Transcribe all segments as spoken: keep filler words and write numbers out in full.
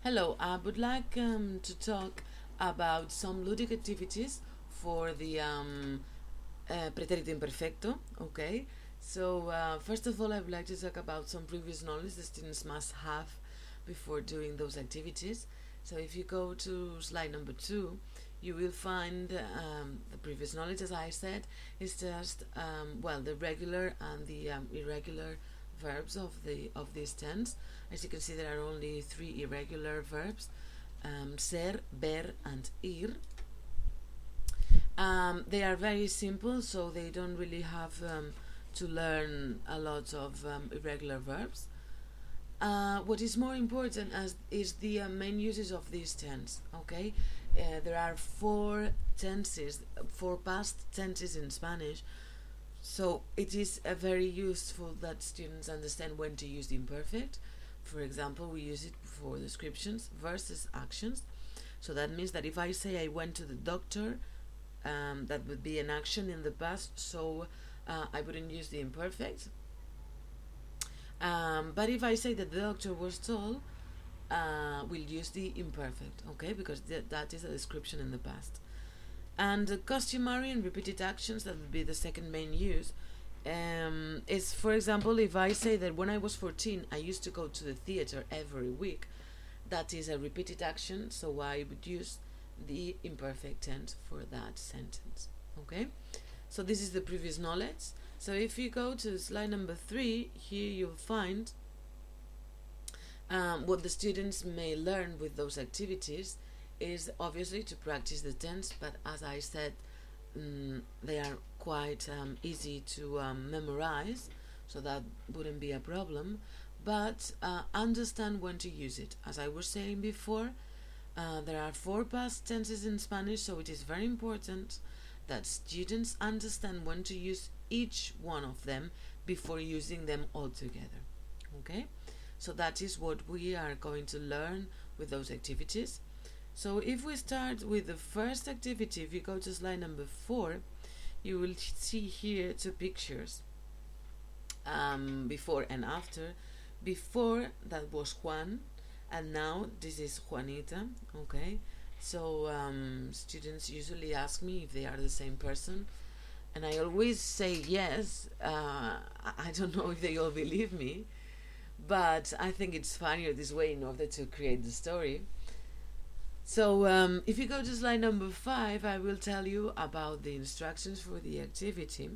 Hello, I would like um, to talk about some ludic activities for the um, uh, pretérito imperfecto. Okay, so uh, first of all, I would like to talk about some previous knowledge the students must have before doing those activities. So if you go to slide number two, you will find um, the previous knowledge, as I said, is just um, well the regular and the um, irregular verbs of the of these tense. As you can see, there are only three irregular verbs: um, ser, ver, and ir. Um, they are very simple, so they don't really have um, to learn a lot of um, irregular verbs. Uh, what is more important as is the uh, main uses of these tense. Okay, uh, there are four tenses, four past tenses in Spanish. So it is uh, very useful that students understand when to use the imperfect. For example, we use it for descriptions versus actions. So that means that if I say I went to the doctor, um, that would be an action in the past, so uh, I wouldn't use the imperfect. Um, but if I say that the doctor was tall, uh, we'll use the imperfect, okay, because th- that is a description in the past. And uh, customary and repeated actions, that would be the second main use, um, is, for example, if I say that when I was fourteen, I used to go to the theater every week, that is a repeated action, so I would use the imperfect tense for that sentence, okay? So this is the previous knowledge. So if you go to slide number three, here you'll find um, what the students may learn with those activities is obviously to practice the tense, but as I said, um, they are quite um, easy to um, memorize, so that wouldn't be a problem. But uh, understand when to use it. As I was saying before, uh, there are four past tenses in Spanish, so it is very important that students understand when to use each one of them before using them all together. Okay? So that is what we are going to learn with those activities. So if we start with the first activity, if you go to slide number four, you will see here two pictures, um, before and after. Before, that was Juan, and now this is Juanita. Okay, so um, students usually ask me if they are the same person, and I always say yes. uh, I don't know if they all believe me, but I think it's funnier this way in order to create the story. So um, if you go to slide number five, I will tell you about the instructions for the activity.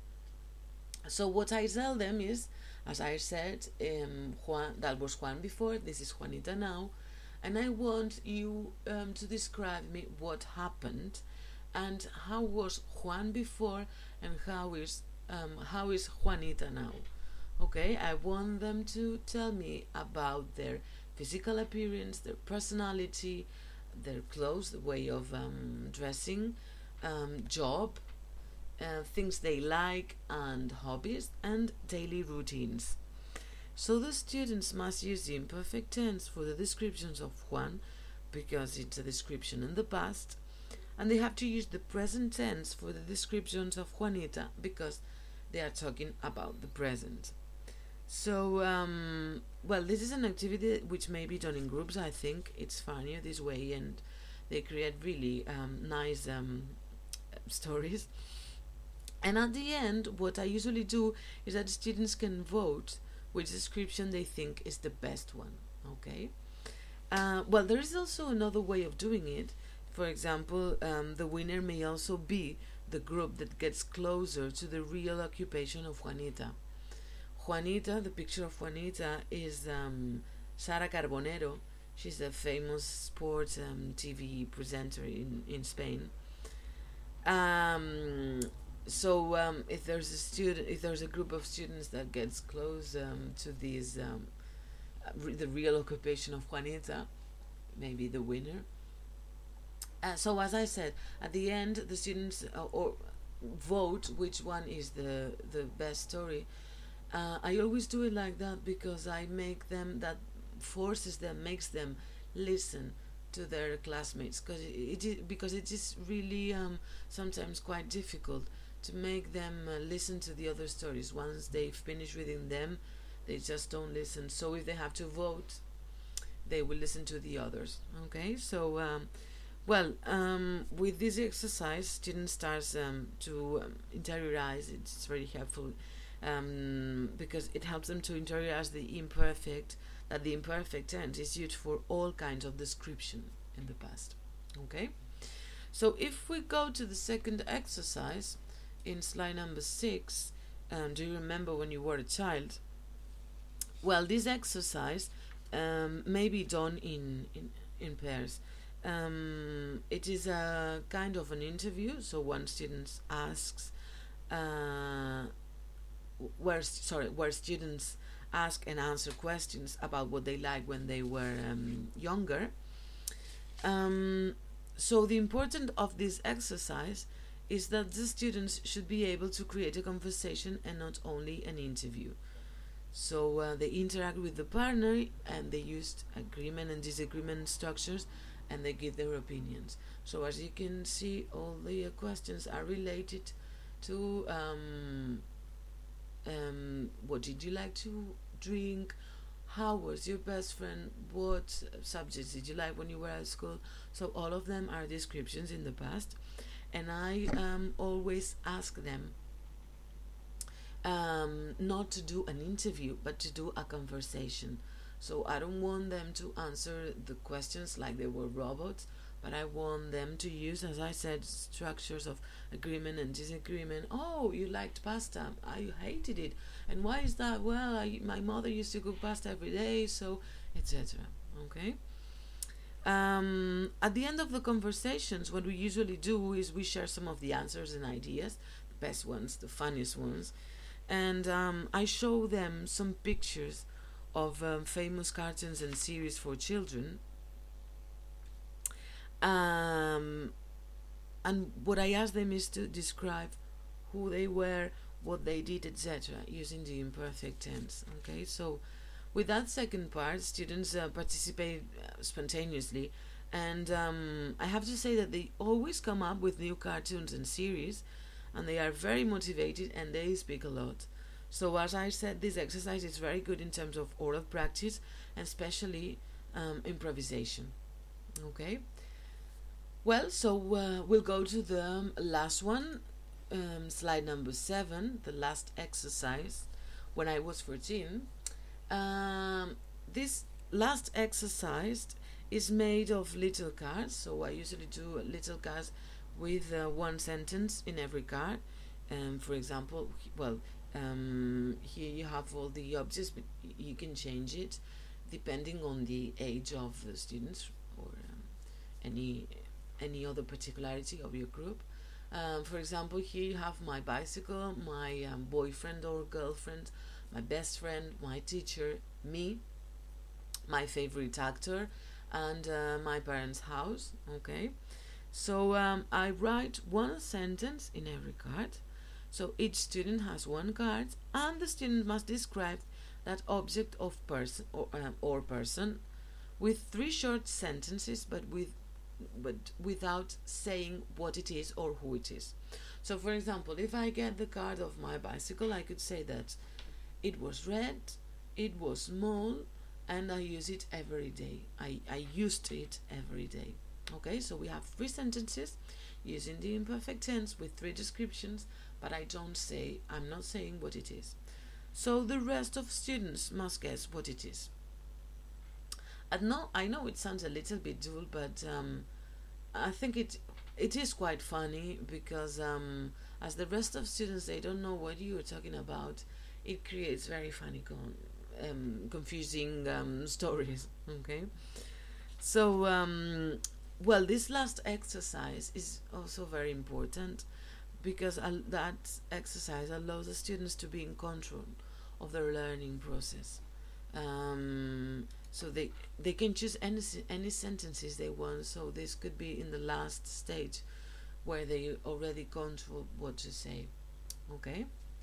So what I tell them is, as I said, um, Juan, that was Juan before, this is Juanita now, and I want you um, to describe me what happened and how was Juan before and how is um, how is Juanita now. Okay, I want them to tell me about their physical appearance, their personality, their clothes, the way of um, dressing, um, job, uh, things they like, and hobbies, and daily routines. So the students must use the imperfect tense for the descriptions of Juan, because it's a description in the past, and they have to use the present tense for the descriptions of Juanita, because they are talking about the present. So, um, well, this is an activity which may be done in groups. I think it's funnier this way, and they create really um, nice um, stories. And at the end, what I usually do is that students can vote which description they think is the best one. Okay. Uh, well, there is also another way of doing it. For example, um, the winner may also be the group that gets closer to the real occupation of Juanita. Juanita, the picture of Juanita is um, Sara Carbonero. She's a famous sports um, T V presenter in, in Spain. Um, so um, if there's a student, if there's a group of students that gets close um, to these, um, re- the real occupation of Juanita, maybe the winner. Uh, so as I said, at the end, the students uh, or vote which one is the the best story. Uh, I always do it like that because I make them, that forces them, makes them listen to their classmates, because it, it is, because it is really um, sometimes quite difficult to make them uh, listen to the other stories. Once they finish reading them, they just don't listen. So if they have to vote, they will listen to the others. Okay, so um, well, um, with this exercise, students start um, to um, interiorize. It's very helpful um, because it helps them to interiorize the imperfect, that the imperfect tense is used for all kinds of description in the past. Okay, so if we go to the second exercise in slide number six, um, do you remember when you were a child? Well, this exercise um, may be done in, in, in pairs. Um, it is a kind of an interview, so one student asks, uh, where sorry, where students ask and answer questions about what they like when they were um, younger. Um, so the importance of this exercise is that the students should be able to create a conversation and not only an interview. So uh, they interact with the partner and they use agreement and disagreement structures and they give their opinions. So as you can see, all the uh, questions are related to um, um, what did you like to drink, how was your best friend, what subjects did you like when you were at school. So all of them are descriptions in the past, and I um, always ask them um, not to do an interview but to do a conversation. So I don't want them to answer the questions like they were robots, but I want them to use, as I said, structures of agreement and disagreement. Oh, you liked pasta. I hated it. And why is that? Well, I, my mother used to cook pasta every day, so et cetera. Okay? Um, at the end of the conversations, what we usually do is we share some of the answers and ideas, the best ones, the funniest ones, and um, I show them some pictures of um, famous cartoons and series for children. Um, and what I ask them is to describe who they were, what they did, et cetera, using the imperfect tense. Okay, so with that second part, students uh, participate uh, spontaneously, and um, I have to say that they always come up with new cartoons and series, and they are very motivated and they speak a lot. So as I said, this exercise is very good in terms of oral practice and especially um, improvisation. Okay. Well, so uh, we'll go to the um, last one, um, slide number seven, the last exercise. When I was fourteen, um, this last exercise is made of little cards. So I usually do little cards with uh, one sentence in every card. Um, for example, well, um, here you have all the objects, but you can change it depending on the age of the students or um, any any other particularity of your group. Um, for example, here you have my bicycle, my um, boyfriend or girlfriend, my best friend, my teacher, me, my favorite actor, and uh, my parents' house. Okay, so um, I write one sentence in every card. So each student has one card, and the student must describe that object of person or, um, or person with three short sentences, but with but without saying what it is or who it is. So, for example, if I get the card of my bicycle, I could say that it was red, it was small, and I use it every day. I, I used it every day. Okay, so we have three sentences using the imperfect tense with three descriptions, but I don't say, I'm not saying what it is. So the rest of students must guess what it is. I know, I know it sounds a little bit dull, but um, I think it it is quite funny because um, as the rest of students, they don't know what you are talking about. It creates very funny, con- um, confusing um, stories. Okay, so um, well, this last exercise is also very important because uh, that exercise allows the students to be in control of their learning process. Um, so they they can choose any any sentences they want. So this could be in the last stage where they already control what to say. Okay.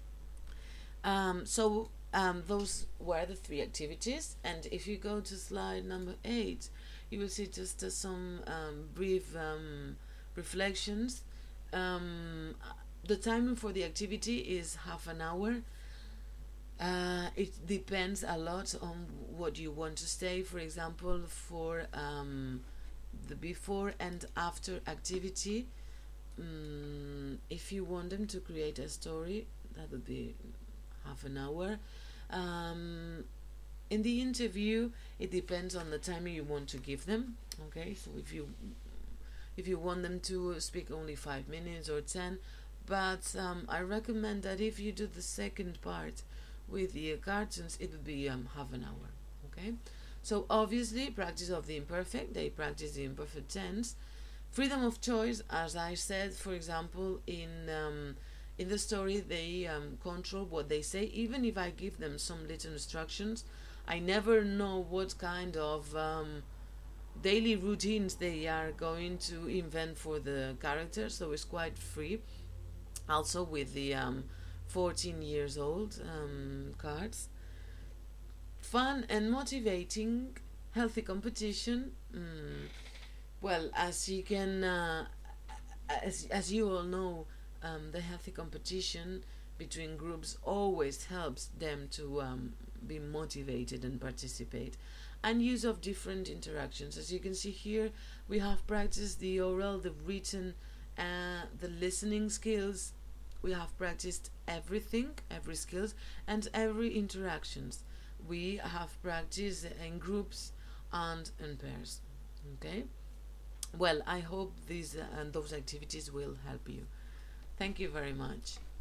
Um, so um, those were the three activities, and if you go to slide number eight, you will see just uh, some um, brief um, reflections. Um, the timing for the activity is half an hour. Uh, it depends a lot on what you want to say. For example, for um, the before and after activity, um, if you want them to create a story, that would be half an hour. Um, in the interview, it depends on the time you want to give them. Okay, so if you if you want them to speak only five minutes or ten, but um, I recommend that if you do the second part with the cartoons, it would be um, half an hour. Okay, so obviously practice of the imperfect, they practice the imperfect tense. Freedom of choice, as I said, for example, in um, in the story, they um, control what they say. Even if I give them some little instructions, I never know what kind of um, daily routines they are going to invent for the characters, so it's quite free. Also with the um, fourteen years old um, cards. Fun and motivating, healthy competition. Mm, well, as you can, uh, as, as you all know, um, the healthy competition between groups always helps them to um, be motivated and participate. And use of different interactions. As you can see here, we have practiced the oral, the written, uh, the listening skills. We have practiced everything, every skills, and every interactions. We have practiced in groups and in pairs. Okay. Well, I hope these uh, and those activities will help you. Thank you very much.